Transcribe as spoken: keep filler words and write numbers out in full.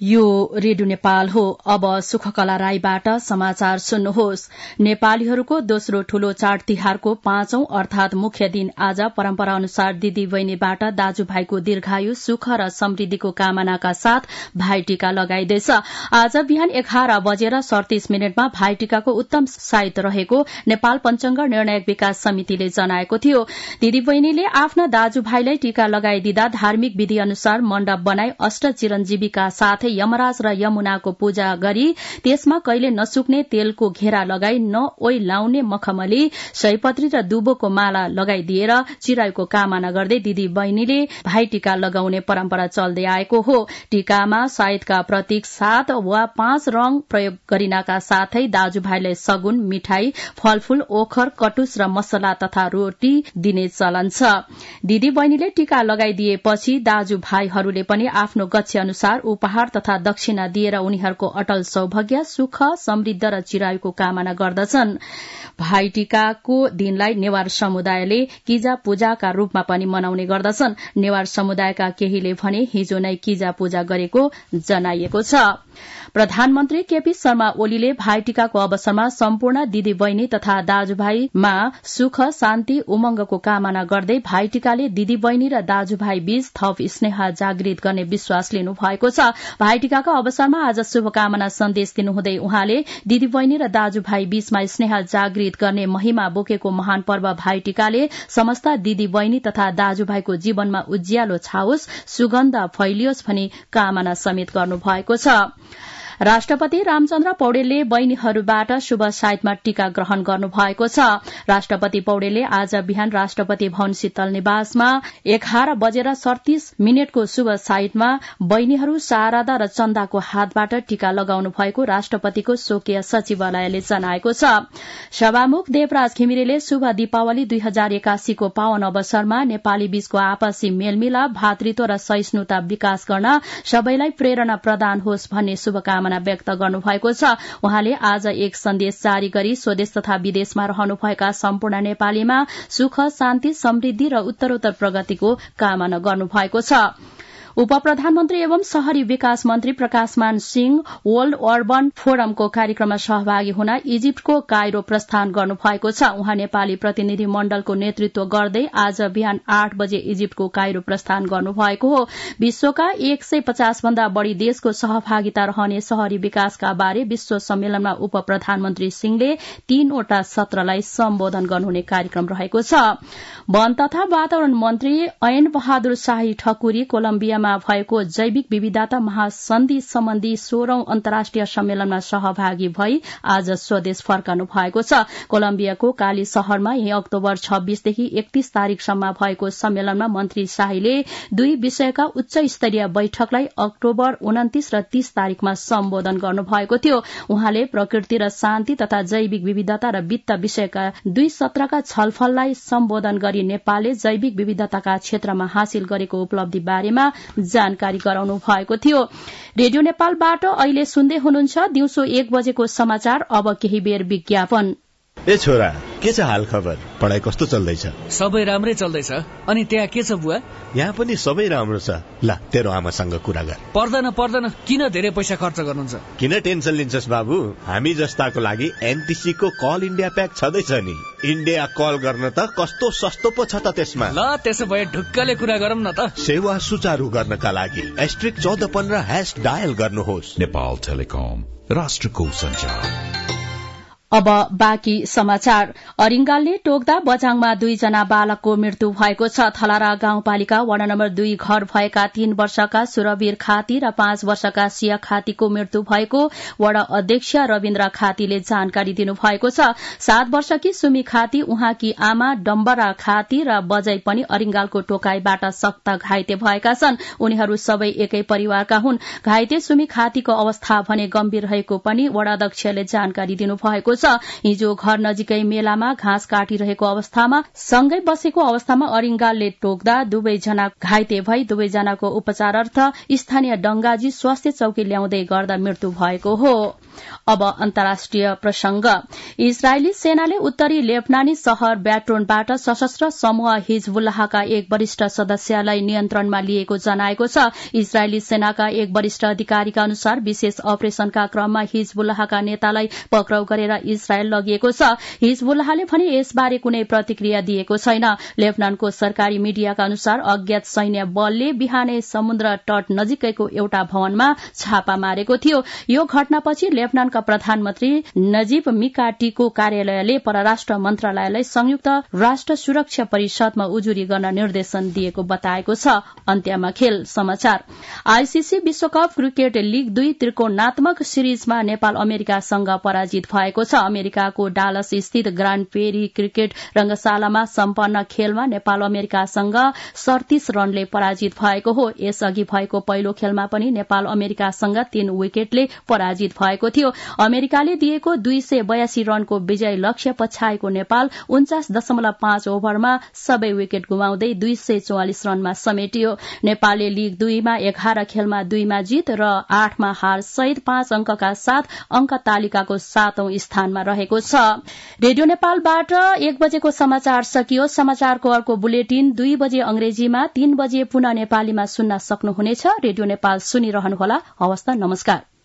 यो रेडियो नेपाल हो। अब सुखकला राईबाट समाचार सुन्नुहोस्। नेपालीहरूको दोस्रो ठूलो चाड तिहारको पाँचौं अर्थात मुख्य दिन आज परम्परा अनुसार दिदी बहिनीबाट दाजुभाइको दीर्घायु सुख र समृद्धिको कामनाका साथ भाइटीका लगाइदैछ। आज बिहान एघार बजेर सड़तीस मिनटमा भाइटीकाको उत्तम साइत रहेको नेपाल पञ्चाङ्ग निर्णायक विकास समितिले जनाएको थियो। दिदी बहिनीले आफ्ना दाजुभाइलाई टीका लगाइदिँदा धार्मिक विधि अनुसार मण्डप बनाई अष्ट चिरञ्जीवीका साथै यमराज र यमुनाको पूजा गरी त्यसमा कहिले नसुक्ने तेलको घेरा लगाई न ओइ लाउने मखमली सयपत्री र दुबोको माला लगाइदिएर चिरायुको कामना गर्दै दिदी बहिनीले भाइ टीका लगाउने परम्परा चल्दै आएको हो। टीकामा सायदका प्रतीक सात वा पाँच रंग प्रयोग गरिनाका साथै दाजुभाइलाई सगुन मिठाई फलफूल ओखर कटुस र मसला तथा रोटी दिने चलन छ। दिदी बहिनीले टीका लगाइदिएपछि दाजुभाइहरूले पनि आफ्नो गच्छे अनुसार उपहार तथा दक्षिणा दिएर उनीहरूको अटल सौभाग्य सुख समृद्ध र चिरायुको कामना गर्दछन्। भाइ टीकाको दिनलाई नेवार समुदायले किजा पूजाका रूपमा पनि मनाउने गर्दछन्। नेवार समुदायका केहीले भने हिजो नै किजा पूजा गरेको जनाइएको छ। प्रधानमन्त्री केपी शर्मा ओलीले भाइ टीकाको अवसरमा सम्पूर्ण दिदी बहिनी तथा दाजुभाइमा सुख शान्ति उमंगको कामना गर्दै भाइ टीकाले दिदी बहिनी र दाजुभाइ बीच थप स्नेह जागृत गर्ने विश्वास लिनु भएको छ। भाइ टीकाको अवसरमा आज शुभकामना सन्देश दिनुहुँदै उहाँले दिदी बहिनी र दाजुभाइ बीचमा स्नेह जागृत गर्ने महिमा बोकेको महान पर्व भाइ टीकाले समस्त दिदी बहिनी तथा दाजुभाइको जीवनमा उज्यालो छाओस् सुगन्ध फैलियोस् भनी कामना समेत गर्नु भएको छ। राष्ट्रपति रामचन्द्र पौडेलले बहिनीहरूबाट शुभ साइतमा टीका ग्रहण गर्नु भएको छ। राष्ट्रपति पौडेलले आज बिहान राष्ट्रपति भवन शीतल निवासमा एघार बजेर सड़तीस मिनटको शुभ साइतमा बहिनीहरू शारदा र चन्दाको हातबाट टीका लगाउनु भएको राष्ट्रपतिको स्वकीय सचिवालयले जनाएको छ। सभामुख देवराज घिमिरेले शुभ दीपावली दुई हजार एकासीको पावन अवसरमा नेपाली बीचको आपसी मेलमिलाप भातृत्व र सहिष्णुता विकास गर्न सबैलाई प्रेरणा प्रदान होस् भन्ने शुभकामना व्यक्त गर्नुभएको छ। उहाँले आज एक सन्देश जारी गरी स्वदेश तथा विदेशमा रहनुभएका सम्पूर्ण नेपालीमा सुख शान्ति समृद्धि र उत्तरोत्तर प्रगतिको कामना गर्नुभएको छ। उप प्रधानमन्त्री एवं शहरी विकास मन्त्री प्रकाशमान सिंह वर्ल्ड अर्बन फोरमको कार्यक्रममा सहभागी हुन इजिप्टको काइरो प्रस्थान गर्नुभएको छ। उहाँ नेपाली प्रतिनिधि मण्डलको नेतृत्व गर्दै आज बिहान आठ बजे इजिप्टको काइरो प्रस्थान गर्नुभएको हो। विश्वका एक सय पचास भन्दा बढ़ी देशको सहभागिता रहने शहरी विकासका बारे विश्व सम्मेलनमा उप प्रधानमन्त्री सिंहले तीनवटा सत्रलाई सम्बोधन गर्नुहुने कार्यक्रम रहेको छ। वन तथा वातावरण मन्त्री ऐन बहादुर शाही ठकुरी कोलम्बियामा भएको जैविक विविधता महासन्धि सम्बन्धी सोह्रौं अन्तर्राष्ट्रिय सम्मेलनमा सहभागी भई आज स्वदेश फर्कनु भएको छ। कोलम्बियाको काली शहरमा यही अक्टोबर छब्बीसदेखि एकतीस तारीकसम्म भएको सम्मेलनमा मन्त्री शाहीले दुई विषयका उच्च स्तरीय बैठकलाई अक्टोबर उन्तीस र तीस तारीकमा सम्बोधन गर्नुभएको थियो। उहाँले प्रकृति र शान्ति तथा जैविक विविधता र वित्त विषयका दुई सत्रका छलफललाई सम्बोधन गरी नेपालले जैविक विविधताका क्षेत्रमा हासिल गरेको उपलब्धि बारेमा जानकारी गराउनु भएको थियो। रेडियो नेपालबाट अहिले सुन्दै हुनुहुन्छ दिउँसो एक बजेको समाचार। अब केही बेर विज्ञापन। ए छोरा, के छ हाल खबर? पढाइ कस्तो चल्दैछ? सबै राम्रै चल्दैछ। अनि त्यहाँ के छ बुवा? यहाँ पनि सबै राम्रो छ। ल तेरो आमासँग कुरा गर। पर्दैन पर्दैन, किन धेरै पैसा खर्च गर्नुहुन्छ? किन टेन्सन लिन्छस् बाबु? हामी जस्ताको लागि एनटीसी को कल इन्डिया प्याक छँदैछ नि। इन्डिया कल गर्न त कस्तो सस्तो पो छ त त्यसमा। ल त्यसो भए ढुक्कले कुरा गरौँ न त। सेवा सुचारू गर्नका लागि एस्ट्रिक चौध पन्ध्र ह्याश डायल गर्नुहोस्। नेपाल टेलिकम, राष्ट्रको सञ्चार। अब बाँकी समाचार। अरिङ्गालले टोक्दा बझाङमा दुईजना बालकको मृत्यु भएको छ। थलारा गाउँपालिका वडा नम्बर दुई घर भएका तीन वर्षका सुरवीर खाती र पाँच वर्षका सिया खातीको मृत्यु भएको वडा अध्यक्ष रविन्द्र खातीले जानकारी दिनुभएको छ। सात वर्षकी सुमी खाती, उहाँकी आमा डम्बरा खाती र बजै पनि अरिङ्गालको टोकाईबाट सख्त घाइते भएका छन्। उनीहरू सबै एकै परिवारका हुन्। घाइते सुमी खातीको अवस्था भने गम्भीर रहेको पनि वडा अध्यक्षले जानकारी दिनुभएको छ। हिजो घर नजिकै मेलामा घाँस काटिरहेको अवस्थामा सँगै बसेको अवस्थामा अरिङ्गालले टोक्दा दुवैजना घाइते भई दुवैजनाको उपचारार्थ स्थानीय डंगाजी स्वास्थ्य चौकी ल्याउँदै गर्दा मृत्यु भएको हो। अब अन्तर्राष्ट्रिय प्रसंग। इजरायली सेनाले उत्तरी लेबनानी शहर ब्याट्रोनबाट सशस्त्र समूह हिजबुल्लाहका एक वरिष्ठ सदस्यलाई नियन्त्रणमा लिएको जनाएको छ। इजरायली सेनाका एक वरिष्ठ अधिकारीका अनुसार विशेष अपरेशनका क्रममा हिजबुल्लाहका नेतालाई पक्राउ गरेर इजरायल लगिएको छ। हिजबुल्लाहले भने यसबारे कुनै प्रतिक्रिया दिएको छैन। लेबनानको सरकारी मिडियाका अनुसार अज्ञात सैन्य बलले बिहानै समुद्र तट नजिकैको एउटा भवनमा छापा मारेको थियो। यो घटनापछि लेबनानका प्रधानमन्त्री नजीब मिकाटीको कार्यालयले परराष्ट्र मन्त्रालयलाई संयुक्त राष्ट्र सुरक्षा परिषदमा उजुरी गर्न निर्देशन दिएको बताएको छ। अन्त्यमा खेल समाचार। आईसीसी विश्वकप क्रिकेट लीग दुई त्रिकोणात्मक सिरिजमा नेपाल अमेरिकासँग पराजित भएको छ। अमेरिकाको डालस स्थित ग्रान्ड पेरी क्रिकेट रंगशालामा सम्पन्न खेलमा नेपाल अमेरिकासँग सड़तीस रनले पराजित भएको हो। यसअघि भएको पहिलो खेलमा पनि नेपाल अमेरिकासँग तीन विकेटले पराजित भएको थियो। अमेरिकाले दिएको दुई सय बयासी रनको विजय लक्ष्य पछ्याएको नेपाल उन्चास दशमलव पाँच ओभरमा सबै विकेट गुमाउँदै दुई सय चौवालिस रनमा समेटियो। नेपालले लीग दुईमा एघार खेलमा दुईमा जीत र आठमा हार सहित पाँच अंकका साथ अंक तालिकाको सातौं स्थानमा रहेको छ। रेडियो नेपालबाट एक बजेको समाचार सकियो। समाचारको अर्को बुलेटिन दुई बजे अंग्रेजीमा, तीन बजे पुनः नेपालीमा सुन्न सक्नुहुनेछ। रेडियो नेपाल सुनिरहनुहोला। हवस् त, नमस्कार।